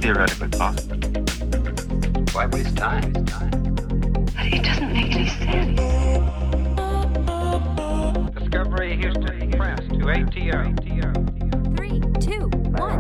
theoretically possible. Why waste time? But it doesn't make any sense. Discovery Houston, press to ATO. 3, 2, 1.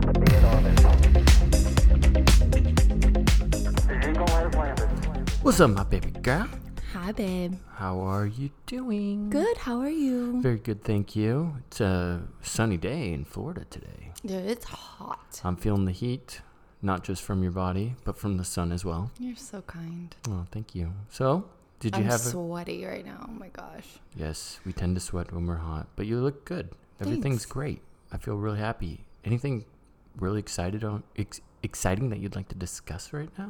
What's up, my baby girl? Hi, babe. How are you doing? Good. How are you? Very good, thank you. It's a sunny day in Florida today. Dude, it's hot. I'm feeling the heat, not just from your body, but from the sun as well. You're so kind. Oh, thank you. So, did you I'm have sweaty right now. Oh my gosh. Yes, we tend to sweat when we're hot, but you look good. Everything's Thanks. great. I feel really happy. Anything really exciting that you'd like to discuss right now?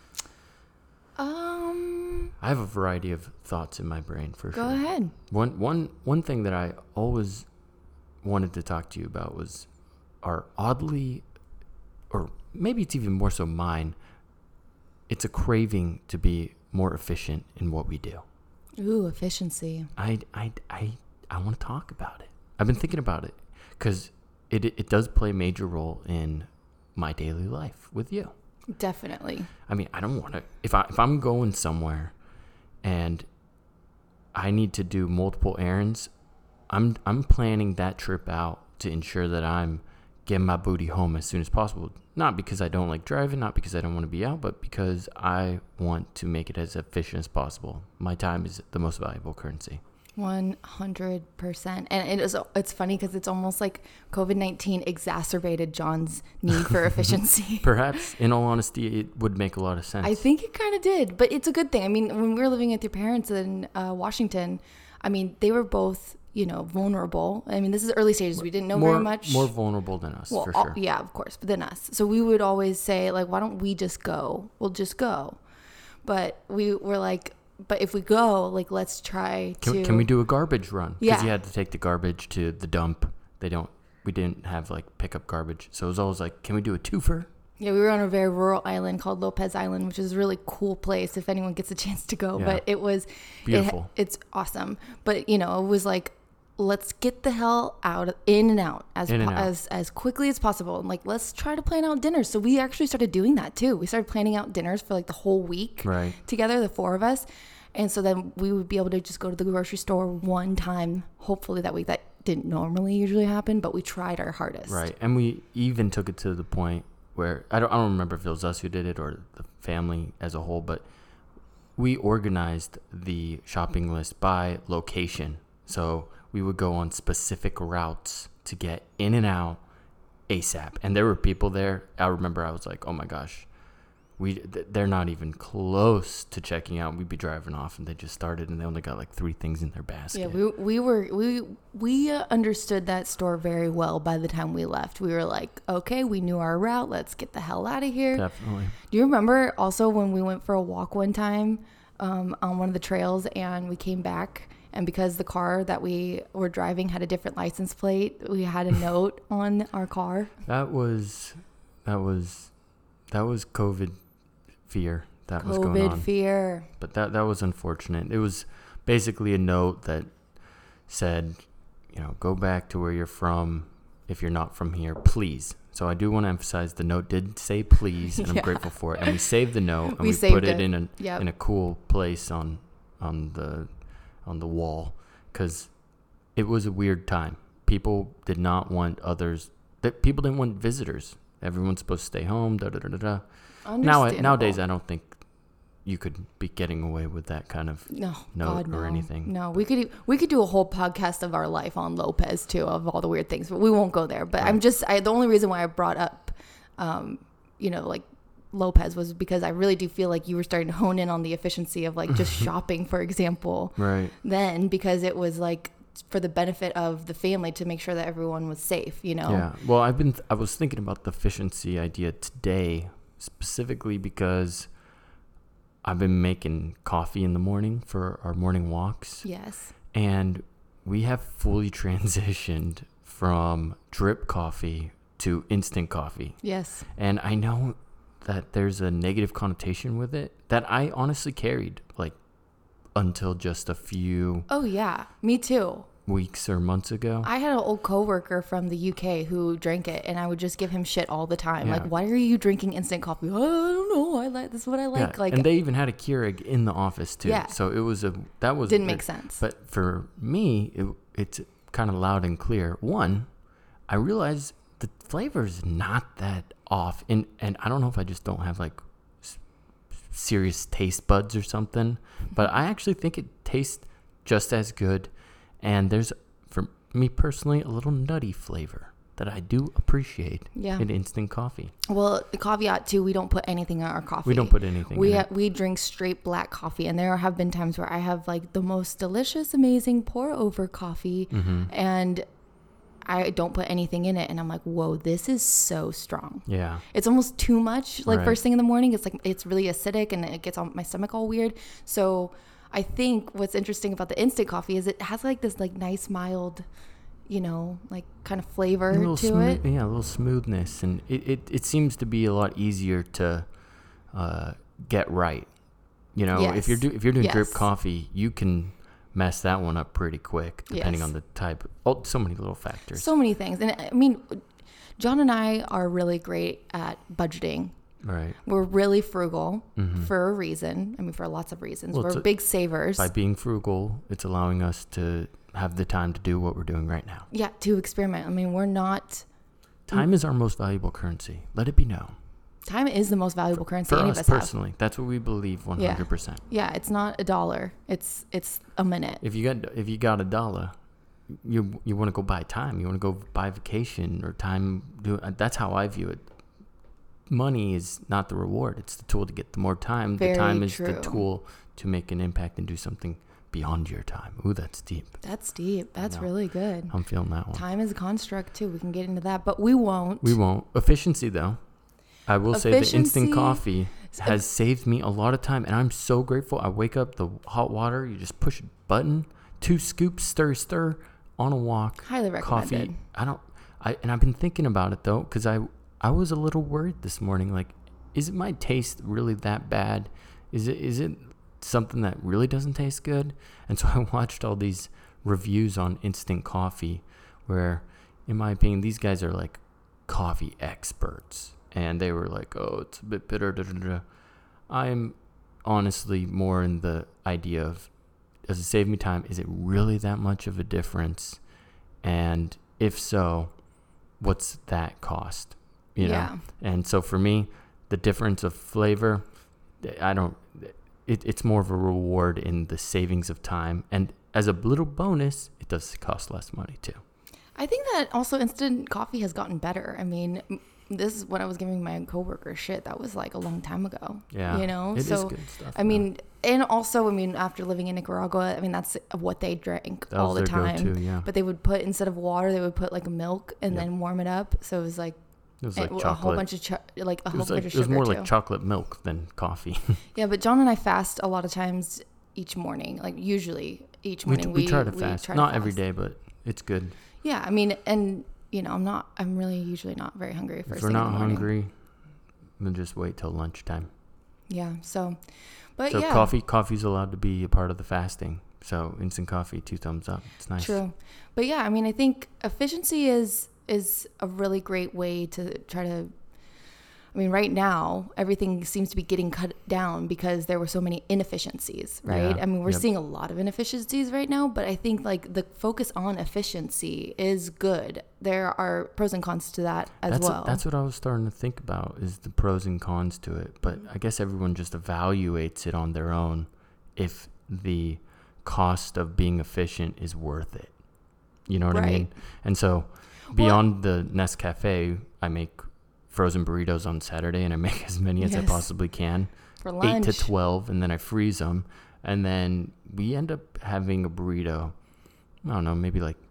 I have a variety of thoughts in my brain for sure. Go ahead. One thing that I always wanted to talk to you about was our oddly, or maybe it's even more so mine, it's a craving to be more efficient in what we do. Ooh, efficiency. I want to talk about it. I've been thinking about it because it does play a major role in my daily life with you. Definitely. I mean, I don't want to, if I'm going somewhere and I need to do multiple errands, I'm planning that trip out to ensure that I'm getting my booty home as soon as possible. Not because I don't like driving, not because I don't want to be out, but because I want to make it as efficient as possible. My time is the most valuable currency. 100%. And it's funny because it's almost like COVID-19 exacerbated John's need for efficiency. Perhaps, in all honesty, it would make a lot of sense. I think it kind of did, but it's a good thing. I mean, when we were living with your parents in Washington, I mean, they were both, vulnerable. I mean, this is early stages. We didn't know very much. More vulnerable than us, for sure. Yeah, of course, than us. So we would always say, like, why don't we just go? We'll just go. But we were like, but if we go, like, let's try to... Can we do a garbage run? Because Yeah. you had to take the garbage to the dump. We didn't have, like, pickup garbage. So it was always like, can we do a twofer? Yeah, we were on a very rural island called Lopez Island, which is a really cool place if anyone gets a chance to go. Yeah. But it was... Beautiful. It's awesome. But, it was like, let's get the hell in and out as quickly as possible. And, like, let's try to plan out dinners. So we actually started doing that, too. We started planning out dinners for, like, the whole week together, the four of us. And so then we would be able to just go to the grocery store one time, hopefully that week. That didn't normally usually happen, but we tried our hardest. Right. And we even took it to the point where, I don't remember if it was us who did it or the family as a whole, but we organized the shopping list by location. So we would go on specific routes to get in and out ASAP. And there were people there. I remember I was like, oh my gosh. They're not even close to checking out. We'd be driving off and they just started and they only got like 3 things in their basket. Yeah, we understood that store very well by the time we left. We were like, okay, we knew our route. Let's get the hell out of here. Definitely. Do you remember also when we went for a walk one time on one of the trails and we came back and because the car that we were driving had a different license plate, we had a note on our car? That was COVID fear that was going on. COVID fear. But that was unfortunate. It was basically a note that said, go back to where you're from if you're not from here, please. So I do want to emphasize the note did say please, and I'm grateful for it. And we saved the note and we put it in a cool place on the wall because it was a weird time. People did not want people didn't want visitors. Everyone's supposed to stay home. Nowadays, I don't think you could be getting away with that kind of note or anything. No, we could do a whole podcast of our life on Lopez too, of all the weird things, but we won't go there. But right. The only reason why I brought up, like Lopez was because I really do feel like you were starting to hone in on the efficiency of like just shopping, for example. Right. Then because it was like for the benefit of the family to make sure that everyone was safe, Yeah. Well, I was thinking about the efficiency idea today, specifically because I've been making coffee in the morning for our morning walks. Yes. And we have fully transitioned from drip coffee to instant coffee. Yes. And I know that there's a negative connotation with it that I honestly carried like until just a few. Oh yeah, me too. weeks or months ago. I had an old coworker from the UK who drank it, and I would just give him shit all the time. Yeah. Like, why are you drinking instant coffee? Oh, I don't know. This is what I like. Yeah. Like, and they even had a Keurig in the office too. Yeah. So it was didn't make sense. But for me, it's kind of loud and clear. One, I realized the flavor is not that off, and I don't know if I just don't have like serious taste buds or something, but I actually think it tastes just as good. And there's, for me personally, a little nutty flavor that I do appreciate in instant coffee. Well, the caveat too, we don't put anything in our coffee. We don't put anything in it. We drink straight black coffee, and there have been times where I have like the most delicious, amazing pour over coffee, and I don't put anything in it, and I'm like, whoa, this is so strong. Yeah. It's almost too much. Like, Right. first thing in the morning, it's really acidic, and it gets on my stomach all weird. So I think what's interesting about the instant coffee is it has like this like nice mild, like kind of flavor to it. Yeah, a little smoothness, and it seems to be a lot easier to get right. If you're doing drip Yes. coffee, you can mess that one up pretty quick, depending Yes. on the type. Oh, so many little factors. So many things. And I mean, John and I are really great at budgeting. Right. We're really frugal for a reason. I mean, for lots of reasons. Well, we're big savers. By being frugal, it's allowing us to have the time to do what we're doing right now. Yeah, to experiment. I mean, we're not... Time is our most valuable currency. Let it be known. Time is the most valuable currency For any us of us have. personally, that's what we believe 100%. Yeah, it's not $1. It's a minute. If you got $1, you want to go buy time. You want to go buy vacation or time. That's how I view it. Money is not the reward. It's the tool to get the more time. Very the time is true. the tool to make an impact and do something beyond your time. Ooh, that's deep. That's deep. That's know. really good. I'm feeling that one. Time is a construct too. We can get into that, but we won't. We won't. Efficiency, though. I will say the instant Efficiency- coffee has saved me a lot of time, and I'm so grateful. I wake up, the hot water, you just push a button, 2 scoops, stir, on a walk. Highly recommended. Coffee. And I've been thinking about it, though, because I was a little worried this morning. Like, is my taste really that bad? Is it something that really doesn't taste good? And so I watched all these reviews on instant coffee where, in my opinion, these guys are like coffee experts. And they were like, oh, it's a bit bitter. Da, da, da. I'm honestly more in the idea of, does it save me time? Is it really that much of a difference? And if so, what's that cost? Yeah. And so for me, the difference of flavor, it's more of a reward in the savings of time. And as a little bonus, it does cost less money too. I think that also instant coffee has gotten better. I mean, this is when I was giving my coworker shit. That was like a long time ago. Yeah. It is good stuff. I mean, and also, after living in Nicaragua, I mean, that's what they drank all the time. Go-to, yeah. But they would put, instead of water, they would put like milk and then warm it up. So it was like, It was like a chocolate. whole bunch of sugar. It was more like chocolate milk than coffee. Yeah, but John and I fast a lot of times each morning. Like usually each morning we try to fast. Not every day, but it's good. Yeah, I mean, and I'm really usually not very hungry first If we're thing in not the morning. hungry, we'll just wait till lunchtime. Yeah. So, but So yeah. coffee's allowed to be a part of the fasting. So instant coffee, 2 thumbs up. It's nice. True. But yeah, I mean, I think efficiency is a really great way to try to, I mean, right now, everything seems to be getting cut down because there were so many inefficiencies, right? Yeah. I mean, we're Yep. seeing a lot of inefficiencies right now, but I think like the focus on efficiency is good. There are pros and cons to that as well. That's what I was starting to think about, is the pros and cons to it. But I guess everyone just evaluates it on their own if the cost of being efficient is worth it. You know what I mean? And so beyond the Nescafe, I make frozen burritos on Saturday, and I make as many as I possibly can. For lunch. 8 to 12, and then I freeze them. And then we end up having a burrito, I don't know, maybe like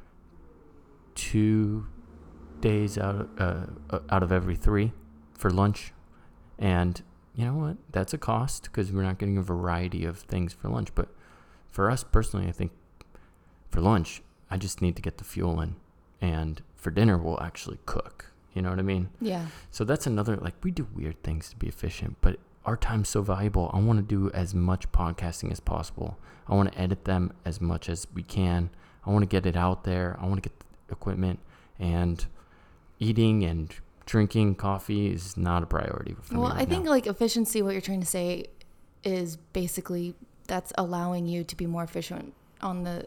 2 days out of every 3 for lunch. And you know what? That's a cost because we're not getting a variety of things for lunch. But for us personally, I think for lunch, I just need to get the fuel in. And for dinner, we'll actually cook. You know what I mean? Yeah. So that's another, like, we do weird things to be efficient, but our time's so valuable. I want to do as much podcasting as possible. I want to edit them as much as we can. I want to get it out there. I want to get the equipment, and eating and drinking coffee is not a priority for me. Well, right I think now. like efficiency, what you're trying to say is basically that's allowing you to be more efficient on the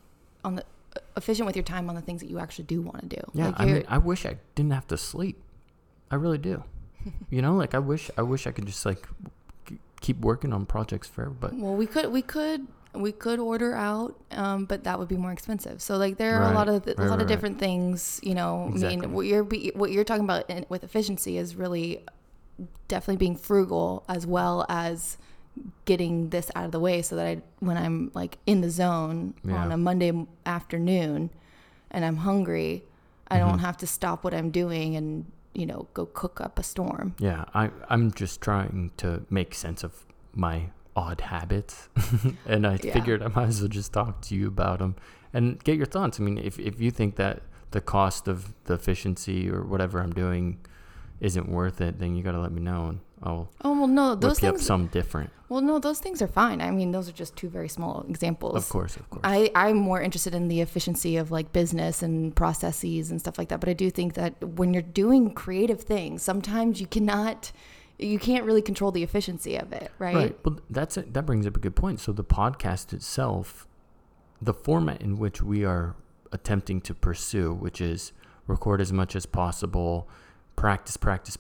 efficient with your time on the things that you actually do want to do. Yeah, like I mean, I wish I didn't have to sleep. I really do. You know, like I wish I could just like keep working on projects forever. But well, we could order out, but that would be more expensive. So like there are a lot of different things. You know, Exactly. I mean, what you're talking about with efficiency is really definitely being frugal as well as getting this out of the way so that when I'm like in the zone on a Monday afternoon and I'm hungry, I don't have to stop what I'm doing and, you know, go cook up a storm. Yeah, I'm just trying to make sense of my odd habits. And I figured I might as well just talk to you about them and get your thoughts. I mean, if you think that the cost of the efficiency or whatever I'm doing isn't worth it, then you got to let me know and I'll those whip you up things, something different. well, no, those things are fine. I mean, those are just two very small examples. Of course. I'm more interested in the efficiency of like business and processes and stuff like that. But I do think that when you're doing creative things, sometimes you can't really control the efficiency of it, right? Right. Well, that brings up a good point. So the podcast itself, the format in which we are attempting to pursue, which is record as much as possible, practice,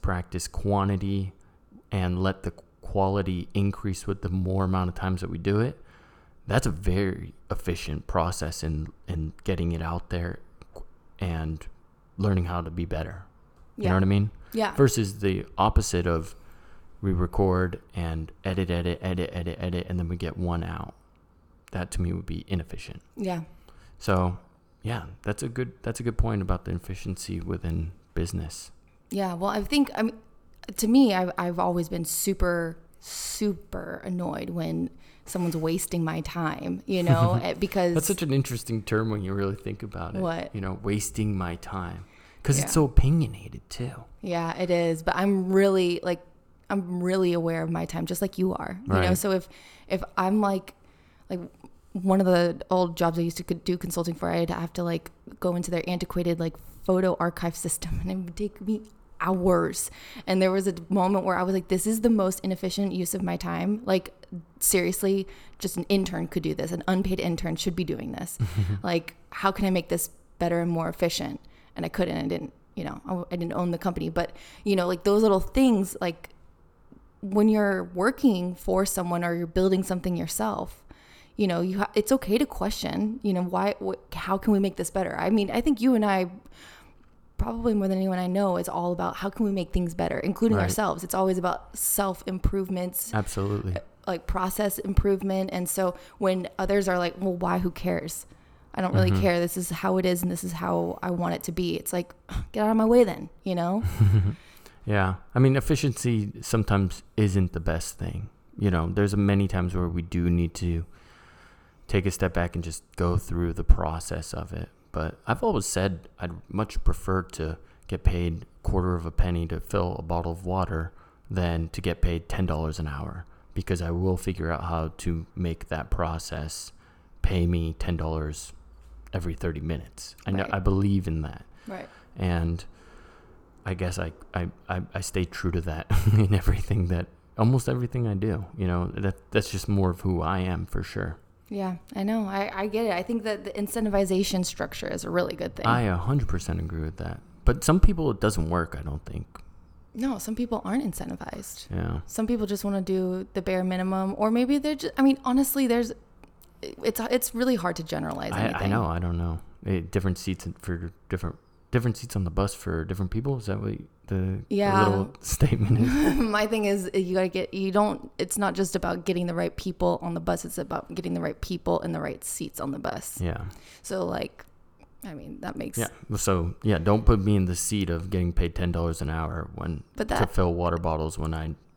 quantity, and let the quality increase with the more amount of times that we do it. That's a very efficient process in getting it out there and learning how to be better. You know what I mean? Yeah. Versus the opposite of we record and edit, and then we get one out. That to me would be inefficient. Yeah. So, yeah, that's a good point about the efficiency within business. Yeah. Well, to me, I've always been super, super annoyed when someone's wasting my time, you know, because that's such an interesting term when you really think about it. What? You know, wasting my time. Because it's so opinionated too. Yeah, it is. But I'm really aware of my time, just like you are. You know, so if I'm like one of the old jobs I used to do consulting for, I'd have to like go into their antiquated like photo archive system, and it would take me hours. And there was a moment where I was like, this is the most inefficient use of my time. Like, seriously, just an intern could do this. An unpaid intern should be doing this. Like, how can I make this better and more efficient? And I couldn't. I didn't, you know, I didn't own the company. But, you know, like those little things, like when you're working for someone or you're building something yourself, you know, it's okay to question, you know, how can we make this better? I mean, I think you and I, probably more than anyone I know, is all about how can we make things better, including ourselves. It's always about self-improvements. Absolutely. Like process improvement. And so when others are like, well, why? Who cares? I don't really care. This is how it is, and this is how I want it to be. It's like, get out of my way then, you know? Yeah. I mean, efficiency sometimes isn't the best thing. You know, there's many times where we do need to take a step back and just go through the process of it. But I've always said I'd much prefer to get paid quarter of a penny to fill a bottle of water than to get paid $10 an hour, because I will figure out how to make that process pay me $10 every 30 minutes. I believe in that. Right. And I guess I stay true to that in almost everything I do. You know, that's just more of who I am for sure. Yeah, I know. I get it. I think that the incentivization structure is a really good thing. I 100% agree with that. But some people, it doesn't work, I don't think. No, some people aren't incentivized. Yeah. Some people just want to do the bare minimum, or maybe they're just, I mean, honestly, it's really hard to generalize anything. I know. I don't know. Different seats different seats on the bus for different people. Is that what the little statement is? My thing is it's not just about getting the right people on the bus. It's about getting the right people in the right seats on the bus. Yeah. So like, I mean, that makes... Yeah. So yeah, don't put me in the seat of getting paid $10 an hour to fill water bottles when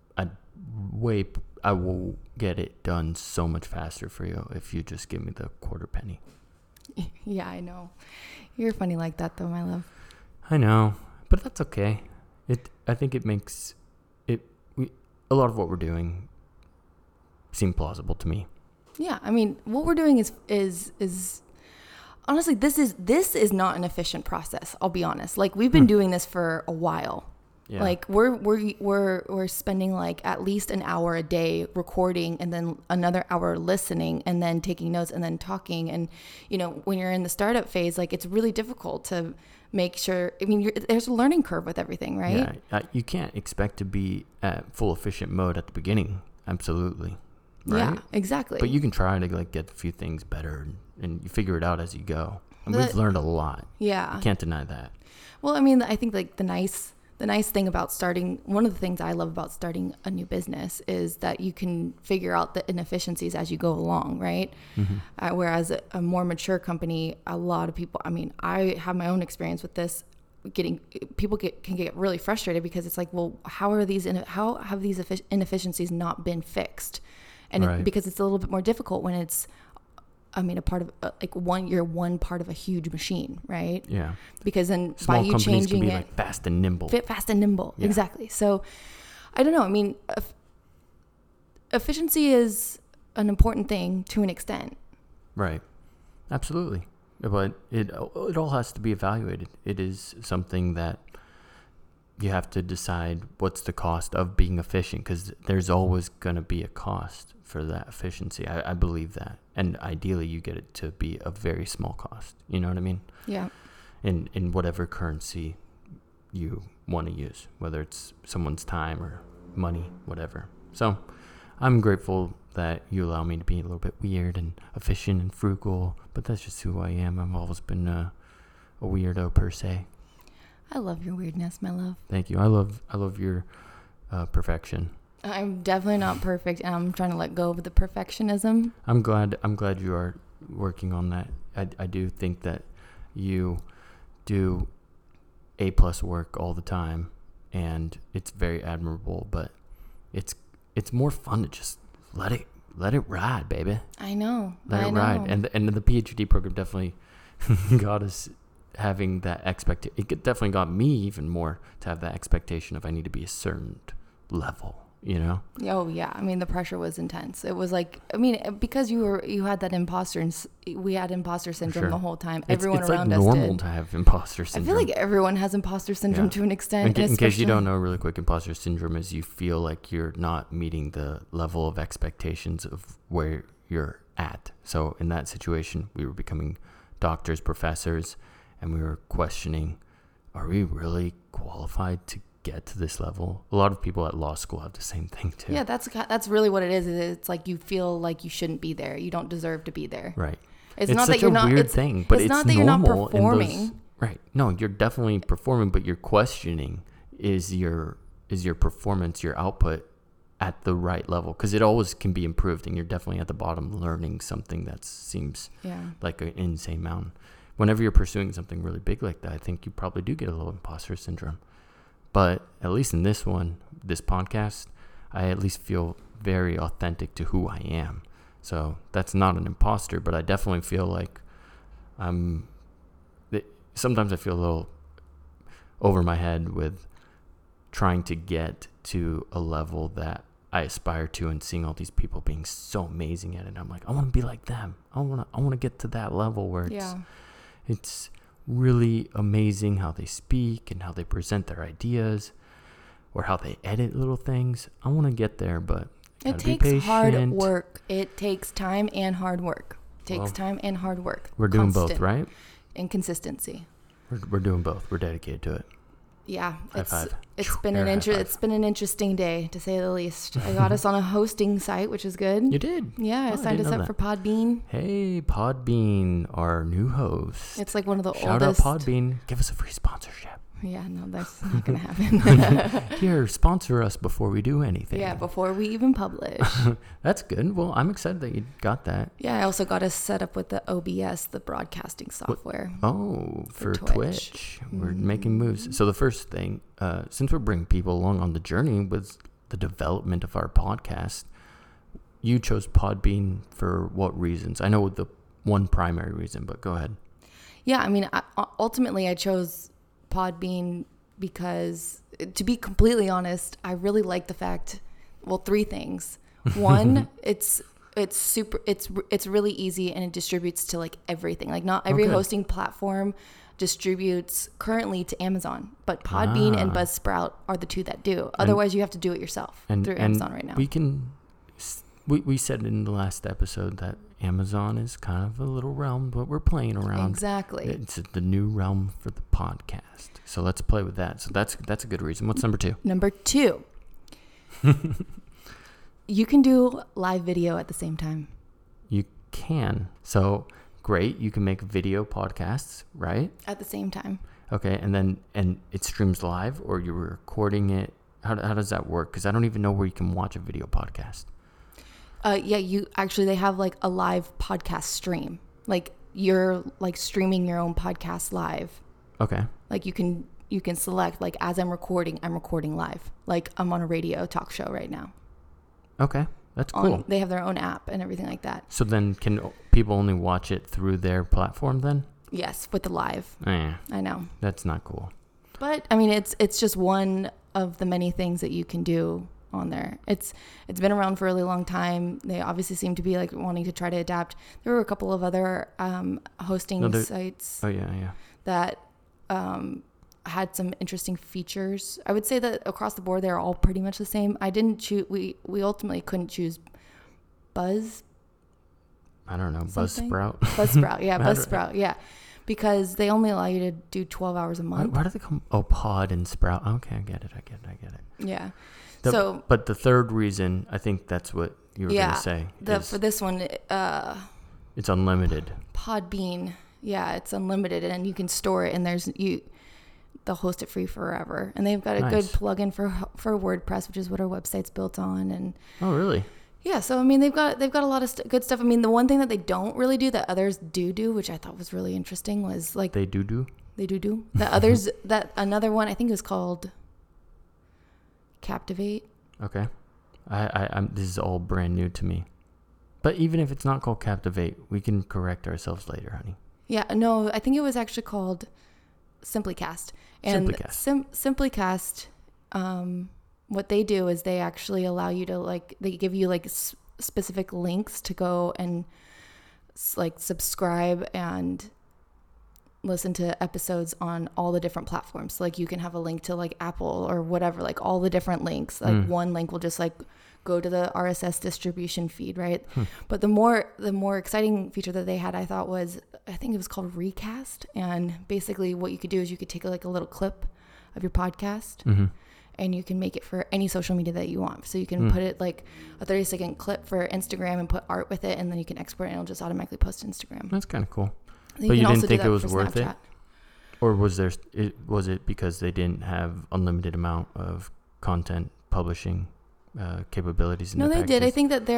I will get it done so much faster for you if you just give me the quarter penny. Yeah, I know. You're funny like that, though, my love. I know, but that's okay. I think it makes a lot of what we're doing seem plausible to me. Yeah, I mean, what we're doing is honestly, this is not an efficient process. I'll be honest. Like, we've been doing this for a while. Yeah. Like, we're spending like at least an hour a day recording, and then another hour listening, and then taking notes, and then talking. And, you know, when you're in the startup phase, like, it's really difficult to make sure. I mean, there's a learning curve with everything, right? Yeah, you can't expect to be at full efficient mode at the beginning. Absolutely. Right? Yeah, exactly. But you can try to like get a few things better, and you figure it out as you go. And we've learned a lot. Yeah. You can't deny that. Well, I mean, I think like the nice thing about starting, one of the things I love about starting a new business is that you can figure out the inefficiencies as you go along, right? Mm-hmm. Whereas a more mature company, a lot of people, I mean, I have my own experience with this, people can get really frustrated because it's like, well, how have these inefficiencies not been fixed? And because it's a little bit more difficult when it's, I mean, a part of you're one part of a huge machine, right? Yeah. Because then small by you companies changing can be it, like fast and nimble. Yeah. Exactly. So, I don't know. I mean, efficiency is an important thing to an extent. Right. Absolutely. But it all has to be evaluated. It is something that you have to decide what's the cost of being efficient, because there's always going to be a cost for that efficiency. I believe that. And ideally you get it to be a very small cost. You know what I mean? Yeah. In whatever currency you want to use, whether it's someone's time or money, whatever. So I'm grateful that you allow me to be a little bit weird and efficient and frugal, but that's just who I am. I've always been a weirdo per se. I love your weirdness, my love. Thank you. I love your perfection. I'm definitely not perfect, and I'm trying to let go of the perfectionism. I'm glad you are working on that. I do think that you do A+ work all the time, and it's very admirable, but it's more fun to just let it ride, baby. I know. Let it ride. And the PhD program definitely got us having that expectation. It definitely got me even more to have that expectation of I need to be a certain level, you know? Oh yeah. I mean, the pressure was intense. It was like, I mean, because you had that we had imposter syndrome the whole time. Everyone around us did. It's normal to have imposter syndrome. I feel like everyone has imposter syndrome to an extent. In case you don't know, really quick, imposter syndrome is you feel like you're not meeting the level of expectations of where you're at. So in that situation, we were becoming doctors, professors, and we were questioning, are we really qualified to get to this level? A lot of people at law school have the same thing too. Yeah, that's really what it is. It's like you feel like you shouldn't be there. You don't deserve to be there. Right. It's not such that you're not. Weird thing, but it's not that normal. You're not performing. Right. No, you're definitely performing, but you're questioning is your performance, your output at the right level, because it always can be improved, and you're definitely at the bottom learning something that seems like an insane mountain. Whenever you're pursuing something really big like that, I think you probably do get a little imposter syndrome. But at least in this podcast, I at least feel very authentic to who I am. So that's not an imposter, but I definitely feel like sometimes I feel a little over my head with trying to get to a level that I aspire to, and seeing all these people being so amazing at it. I'm like, I want to be like them. I want to get to that level where it's really amazing how they speak and how they present their ideas, or how they edit little things. I want to get there, but it takes hard work. It takes time and hard work. We're doing both, right? And consistency. We're doing both. We're dedicated to it. Yeah, it's been an interesting day, to say the least. I got us on a hosting site, which is good. You did? Yeah, I signed us up for Podbean. Hey, Podbean, our new host. It's like one of the Shout oldest. Shout out Podbean. Give us a free sponsorship. Yeah, no, that's not going to happen. Here, sponsor us before we do anything. Yeah, before we even publish. That's good. Well, I'm excited that you got that. Yeah, I also got us set up with the OBS, the broadcasting software. For Twitch. We're making moves. So the first thing, since we're bringing people along on the journey with the development of our podcast, you chose Podbean for what reasons? I know the one primary reason, but go ahead. Yeah, I mean, ultimately I chose Podbean because, to be completely honest, I really like the fact, well, three things. One, it's It's really easy, and it distributes to like everything. Like not every hosting platform distributes currently to Amazon, but Podbean and Buzzsprout are the two that do. Otherwise, you have to do it yourself through Amazon right now. We said in the last episode that Amazon is kind of a little realm, but we're playing around. Exactly. It's the new realm for the podcast. So let's play with that. So that's a good reason. What's number 2? Number 2. You can do live video at the same time. You can. So great. You can make video podcasts, right? At the same time. Okay. And it streams live, or you're recording it. How does that work? Because I don't even know where you can watch a video podcast. They have like a live podcast stream. Like you're like streaming your own podcast live. Okay. Like you can select like as I'm recording live. Like I'm on a radio talk show right now. Okay. That's cool. They have their own app and everything like that. So then can people only watch it through their platform then? Yes, with the live. Yeah. I know. That's not cool. But I mean it's just one of the many things that you can do on there. It's been around for a really long time. They obviously seem to be like wanting to try to adapt. There were a couple of other hosting sites that had some interesting features. I would say that across the board they're all pretty much the same. I didn't choose we ultimately couldn't choose Buzz. I don't know. Buzzsprout. Buzzsprout. Yeah, Buzzsprout. Yeah. Because they only allow you to do 12 hours a month. Why do they come? Oh, Pod and Sprout. Okay, I get it. Yeah. But the third reason, I think that's what you were going to say. For this one, it's unlimited. Podbean, it's unlimited, and you can store it, and they'll host it free forever. And they've got a good plugin for WordPress, which is what our website's built on. And oh, really? Yeah. So I mean, they've got a lot of good stuff. I mean, the one thing that they don't really do that others do, which I thought was really interesting, was like they do. The others another one I think it was called Captivate. Okay. I'm this is all brand new to me. But even if it's not called Captivate, we can correct ourselves later, honey. Yeah, no, I think it was actually called Simplycast. And Simplycast, what they do is they actually allow you to they give you specific links to go and subscribe and listen to episodes on all the different platforms. So, you can have a link to Apple or whatever, all the different links. One link will just go to the RSS distribution feed, right? But the more exciting feature that they had, I thought was, I think it was called Recast. And basically what you could do is you could take a little clip of your podcast and you can make it for any social media that you want. So you can put it a 30-second clip for Instagram and put art with it, and then you can export it and it'll just automatically post to Instagram. That's kind of cool. But you didn't think it was worth it? Or was it because they didn't have unlimited amount of content publishing capabilities? No, they did. I think that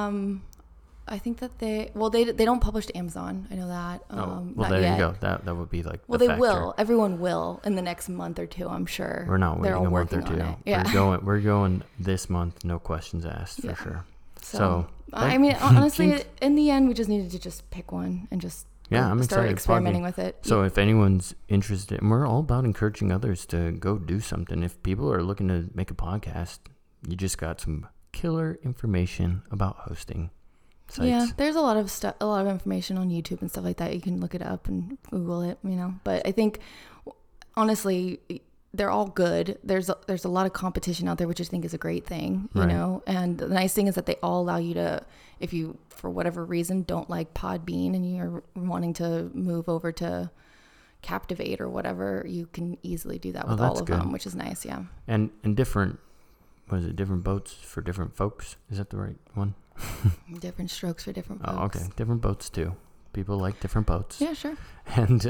they don't publish to Amazon. I know that. There you go. That would be the they factor. will. Everyone will in the next month or two, I'm sure. We're not waiting a month or two. Yeah. We're going this month, no questions asked for sure. So I mean, honestly, in the end, we just needed to just pick one and just I'm start excited experimenting with it. So if anyone's interested, and we're all about encouraging others to go do something. If people are looking to make a podcast, you just got some killer information about hosting sites. Yeah, there's a lot of information on YouTube and stuff like that. You can look it up and Google it, But I think, honestly, they're all good. There's a lot of competition out there, which I think is a great thing, you know. And the nice thing is that they all allow you to, if you for whatever reason don't like Podbean and you're wanting to move over to Captivate or whatever, you can easily do that with all of them, which is nice. Yeah. And different boats for different folks? Is that the right one? Different strokes for different folks. Oh, okay. Different boats too. People like different boats. Yeah, sure. And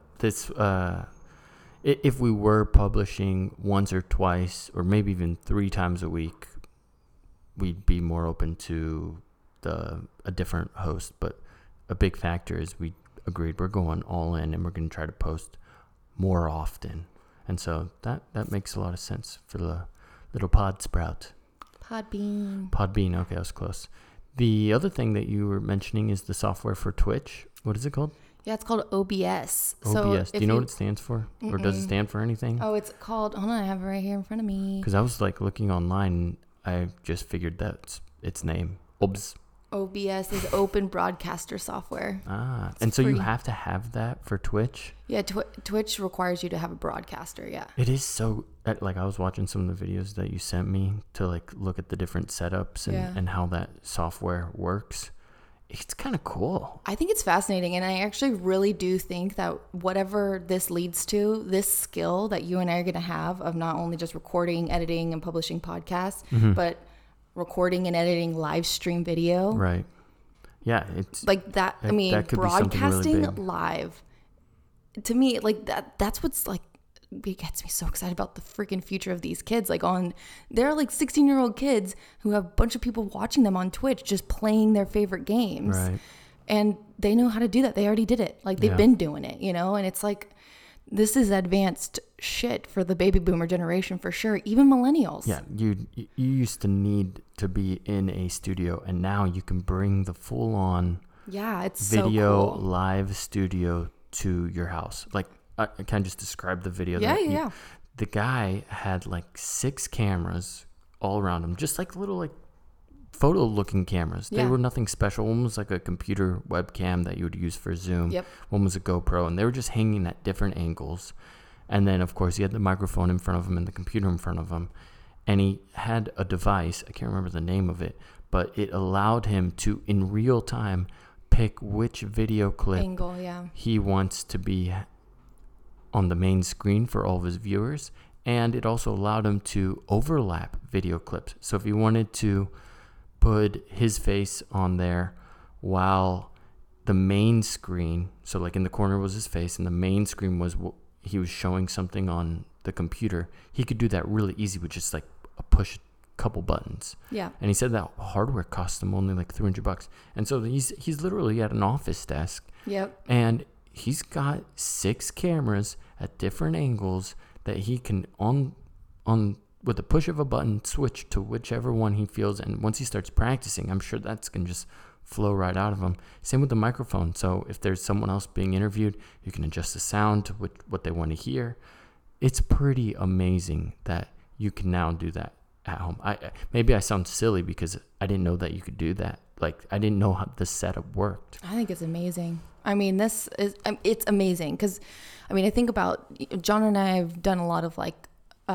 if we were publishing once or twice or maybe even 3 times a week, we'd be more open to a different host. But a big factor is we agreed we're going all in and we're going to try to post more often. And so that makes a lot of sense for the little Podsprout. Podbean. Okay, I was close. The other thing that you were mentioning is the software for Twitch. What is it called? Yeah, it's called OBS. OBS. Do you know what it stands for? Or does it stand for anything? Oh, it's called, hold on, I have it right here in front of me. Because I was looking online, I just figured that's its name. OBS. OBS is Open Broadcaster Software. And so you have to have that for Twitch? Yeah, Twitch requires you to have a broadcaster, yeah. It is so, like, I was watching some of the videos that you sent me to, like, look at the different setups and how that software works. It's kind of cool. I think it's fascinating, and I actually really do think that whatever this leads to, this skill that you and I are going to have of not only just recording, editing, and publishing podcasts, but recording and editing live stream video. Right. Yeah. It's like that. I mean, that broadcasting really live, to me, like that's what's like, it gets me so excited about the freaking future of these kids. Like they're like 16-year-old kids who have a bunch of people watching them on Twitch just playing their favorite games. Right. And they know how to do that. They already did it. Like they've been doing it, and it's like, this is advanced shit for the baby boomer generation for sure. Even millennials. Yeah, you used to need to be in a studio, and now you can bring the full-on it's video so cool. live studio to your house. Like, I can just describe the video. Yeah. The guy had like 6 cameras all around him, just like little like photo-looking cameras. They were nothing special. One was like a computer webcam that you would use for Zoom. Yep. One was a GoPro, and they were just hanging at different angles. And then, of course, he had the microphone in front of him and the computer in front of him. And he had a device, I can't remember the name of it, but it allowed him to, in real time, pick which video clip he wants to be on the main screen for all of his viewers. And it also allowed him to overlap video clips. So if he wanted to put his face on there while the main screen, so like in the corner was his face and the main screen was he was showing something on the computer, he could do that really easy with just like a push couple buttons. Yeah. And he said that hardware cost him only like $300. And so he's literally at an office desk. Yep. And he's got 6 cameras at different angles that he can on with the push of a button switch to whichever one he feels. And once he starts practicing, I'm sure that's going to just flow right out of him. Same with the microphone. So if there's someone else being interviewed, you can adjust the sound to what they want to hear. It's pretty amazing that you can now do that at home. Maybe I sound silly because I didn't know that you could do that. Like, I didn't know how the setup worked. I think it's amazing. I mean, it's amazing because, I mean, I think about John and I have done a lot of like,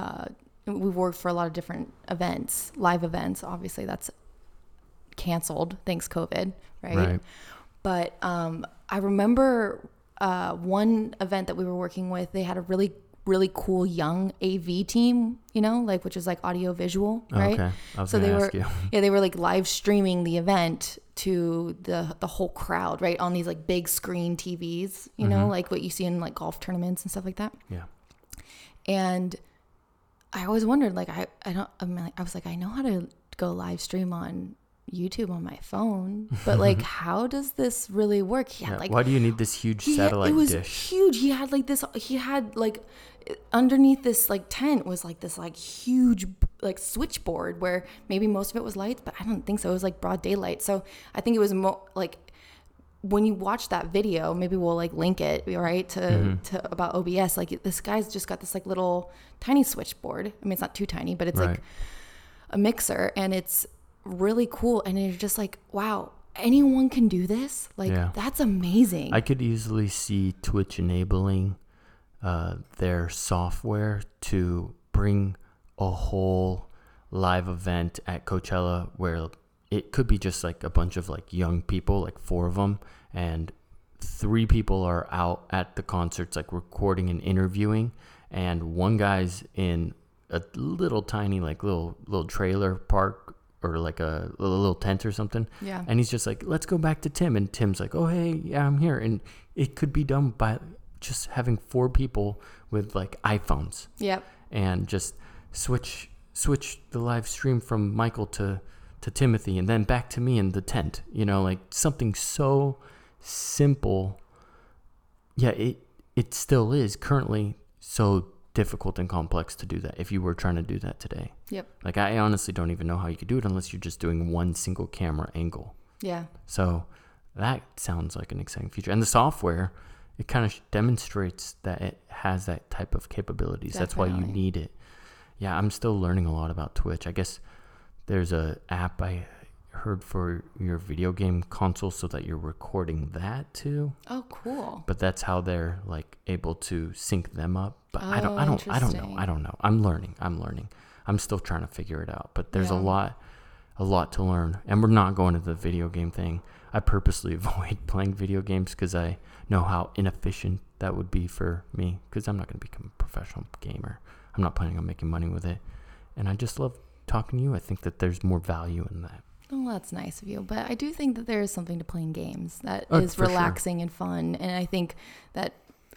we've worked for a lot of different events, live events. Obviously, that's canceled thanks COVID, right? But I remember one event that we were working with. They had a really cool young AV team, like, which is like audio visual, right? Okay. I was so gonna ask you. they were like live streaming the event to the whole crowd, right, on these like big screen TVs, like what you see in like golf tournaments and stuff like that. Yeah. And I always wondered, like, I was like, I know how to go live stream on YouTube on my phone, but like, how does this really work? Why do you need this huge satellite dish? It was huge. He had like underneath this like tent was like this like huge like switchboard where maybe most of it was lights, but I don't think so. It was like broad daylight. So I think it was like, when you watch that video, maybe we'll like link it, right, to about OBS. Like, this guy's just got this like little tiny switchboard. I mean, it's not too tiny, but it's like a mixer, and it's really cool. And you're just like, wow, anyone can do this. Like, that's amazing. I could easily see Twitch enabling their software to bring a whole live event at Coachella where it could be just like a bunch of like young people, like 4 of them, and 3 people are out at the concerts, like recording and interviewing, and one guy's in a little tiny like little trailer park or like a little tent or something. Yeah. And he's just like, let's go back to Tim. And Tim's like, oh, hey, yeah, I'm here. And it could be done by just having 4 people with like iPhones. Yep. And just switch the live stream from Michael to Timothy and then back to me in the tent. Like something so simple. Yeah, it still is currently so difficult and complex to do that if you were trying to do that today. Yep. Like, I honestly don't even know how you could do it unless you're just doing one single camera angle. Yeah. So that sounds like an exciting feature. And the software, it kind of demonstrates that it has that type of capabilities. Definitely. That's why you need it. Yeah, I'm still learning a lot about Twitch. I guess there's a app I heard for your video game console so that you're recording that too. Oh, cool. But that's how they're like able to sync them up. But I don't know. I'm learning. I'm still trying to figure it out. But there's a lot to learn. And we're not going to the video game thing. I purposely avoid playing video games because I know how inefficient that would be for me, because I'm not going to become a professional gamer. I'm not planning on making money with it. And I just love talking to you. I think that there's more value in that. Oh, that's nice of you. But I do think that there is something to playing games that is relaxing and fun. And I think that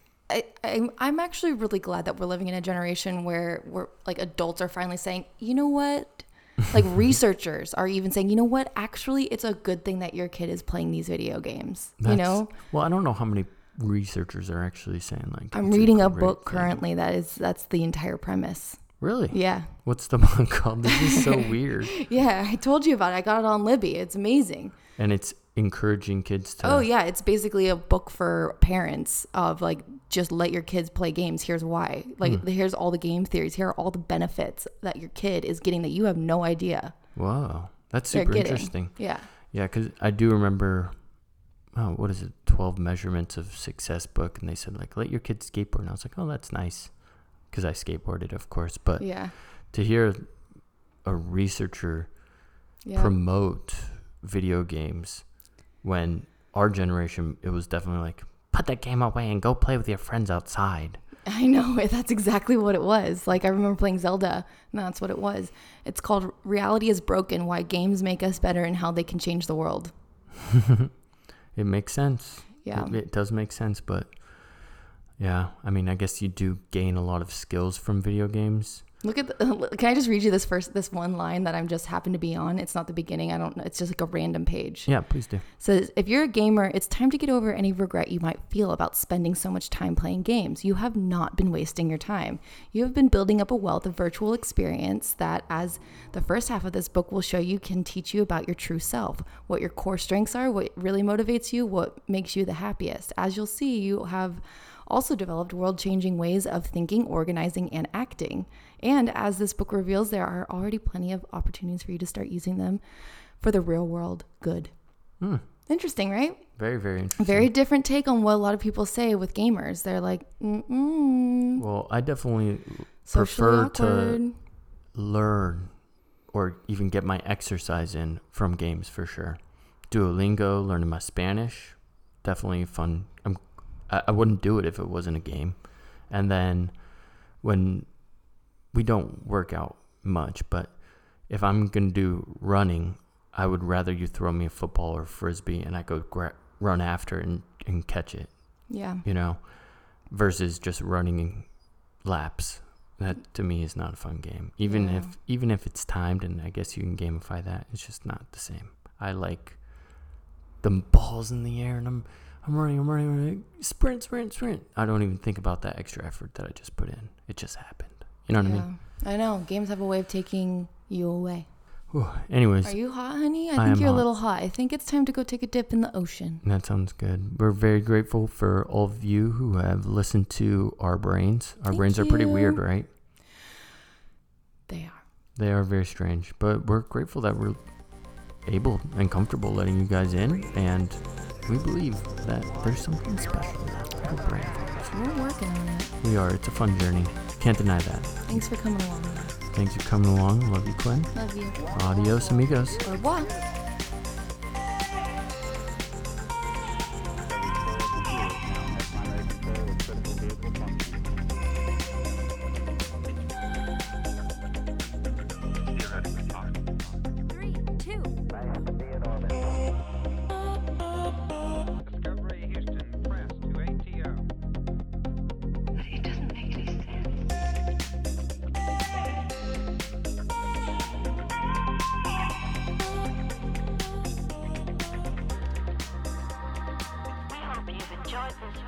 I'm actually really glad that we're living in a generation where we're like adults are finally saying, you know what? Like researchers are even saying, you know what? Actually, it's a good thing that your kid is playing these video games. Well, I don't know how many researchers are actually saying like. I'm reading a book currently that's the entire premise. Really? Yeah. What's the book called? This is so weird. Yeah, I told you about it. I got it on Libby. It's amazing. And it's encouraging kids to... Oh, yeah. It's basically a book for parents of like, just let your kids play games. Here's why. Like, here's all the game theories. Here are all the benefits that your kid is getting that you have no idea. Wow. That's super interesting. Yeah. Yeah, because I do remember... Oh, what is it? 12 Measurements of Success book. And they said, like, let your kids skateboard. And I was like, oh, that's nice. Because I skateboarded, of course. But to hear a researcher promote video games when our generation, it was definitely like, put that game away and go play with your friends outside. I know. That's exactly what it was. Like, I remember playing Zelda, and that's what it was. It's called Reality is Broken, Why Games Make Us Better and How They Can Change the World. It makes sense. Yeah. It does make sense, but... Yeah, I mean, I guess you do gain a lot of skills from video games. Look at can I just read you this one line that I'm just happened to be on? It's not the beginning. I don't know. It's just like a random page. Yeah, please do. Says, if you're a gamer, it's time to get over any regret you might feel about spending so much time playing games. You have not been wasting your time. You have been building up a wealth of virtual experience that, as the first half of this book will show you, can teach you about your true self, what your core strengths are, what really motivates you, what makes you the happiest. As you'll see, you have also developed world-changing ways of thinking, organizing, and acting. And as this book reveals, there are already plenty of opportunities for you to start using them for the real world good. Interesting, right? Very, very interesting. Very different take on what a lot of people say with gamers. They're like, Well, I definitely prefer to learn or even get my exercise in from games for sure. Duolingo, learning my Spanish, definitely fun. I wouldn't do it if it wasn't a game. And then when we don't work out much, but if I'm going to do running, I would rather you throw me a football or a frisbee and I go run after and catch it. Yeah. You know, versus just running laps. That to me is not a fun game. Even if it's timed, and I guess you can gamify that, it's just not the same. I like the balls in the air and I'm running, sprint. I don't even think about that extra effort that I just put in. It just happened. You know what I mean? I know. Games have a way of taking you away. Whew. Anyways. Are you hot, honey? I think you're a little hot. I think it's time to go take a dip in the ocean. That sounds good. We're very grateful for all of you who have listened to our brains. Our brains are pretty weird, right? They are. They are very strange. But we're grateful that we're able and comfortable letting you guys in. And we believe that there's something special about our brain. We're working on it. We are. It's a fun journey. Can't deny that. Thanks for coming along. Thanks for coming along. Love you, Quinn. Love you. Adios, amigos. Au revoir. Discovery Houston Press to ATO. But it doesn't make any sense. We hope you've enjoyed this